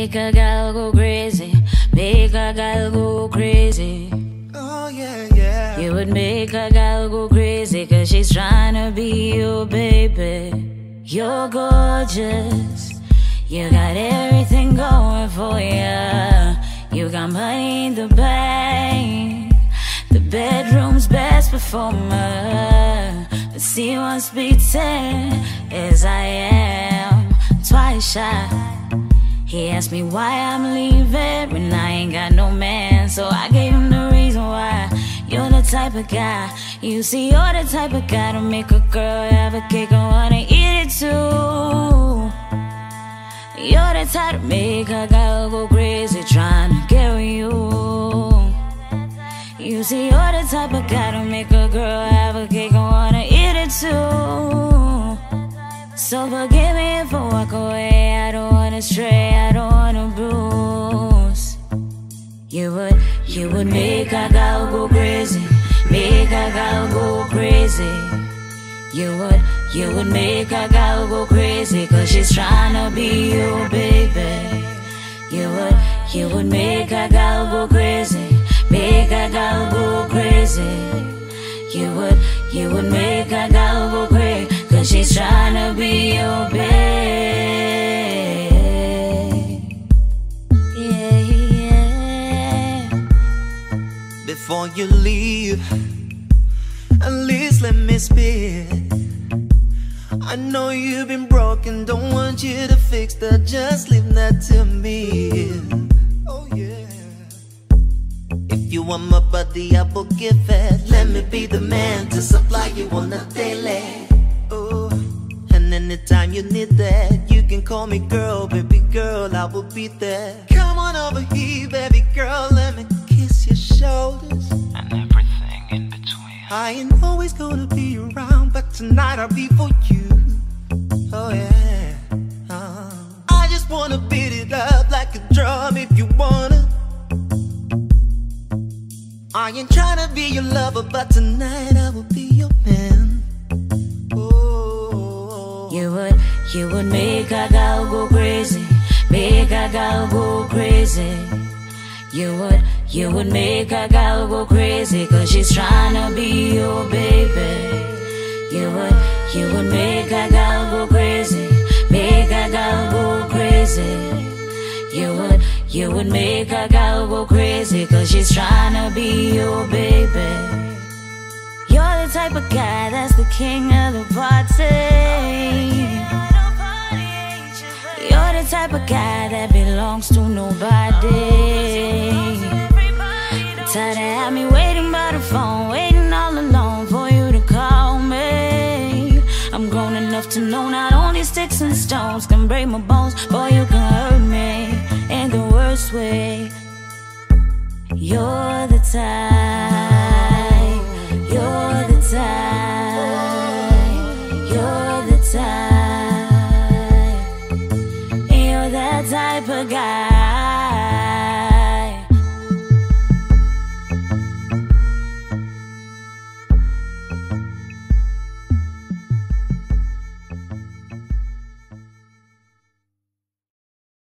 make a gal go crazy, make a gal go crazy. Oh yeah, yeah. You would make a gal go crazy, cause she's trying to be your baby. You're gorgeous, you got everything going for ya. You got money in the bank, the bedroom's best performer. But see, once beaten as I am, twice shy. He asked me why I'm leaving when I ain't got no man, so I gave him the reason why. You're the type of guy, you see, you're the type of guy to make a girl have a cake and wanna eat it too. You're the type to make a girl go crazy trying to get with you. You see, you're the type of guy to make a girl have a cake and wanna eat it too. So forgive me if I walk away, I don't wanna stray, I don't wanna bruise. You would make a girl go crazy, make a girl go crazy. You would make a girl go crazy, cause she's trying to be your baby. You would make a girl go crazy, make a girl go crazy. You would make a girl go crazy, cause she's trying to be your babe. Yeah, yeah. Before you leave, at least let me spit. I know you've been broken, don't want you to fix that, just leave that to me. Oh yeah. If you want my body, I will give it. Let me be the man to supply you on a daily. Oh, and anytime you need that, you can call me girl, baby girl, I will be there. Come on over here, baby girl, let me kiss your shoulders and everything in between. I ain't always gonna be around, but tonight I'll be for you. Oh yeah. I just wanna beat it up like a drum if you wanna. I ain't tryna be your lover, but tonight I will be your man. Oh. You would make a girl go crazy, make a girl go crazy. You would make a girl go crazy, cause she's trying to be your baby. You would make a girl go crazy, make a girl go crazy. You would make a girl go crazy, cause she's trying to be your baby. You're the type of guy that's the king of the party. You're the type of guy that belongs to nobody. Tired of have me waiting by the phone, waiting all alone for you to call me. I'm grown enough to know not only sticks and stones can break my bones, boy, you can hurt me in the worst way. You're the type